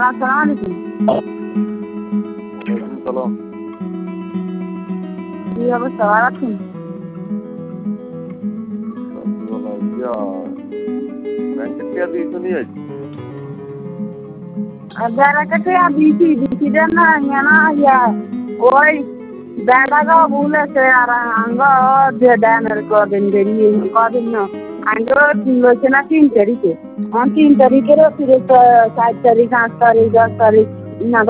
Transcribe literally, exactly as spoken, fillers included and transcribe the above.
আসসালামু আলাইকুম। কি অবস্থা, ভালো আছেন? বেড়াকে দিয়েছি দিছি না ইয়া ওই বেড়াকে বলেছে আর আঙ্গ দেন কদিন বেরিয়ে কদিন না আঙ্গ বলছে না তিন তারিখে তিন তারিখেরও ফিরে চার তারিখ আট তারিখ দশ তারিখ না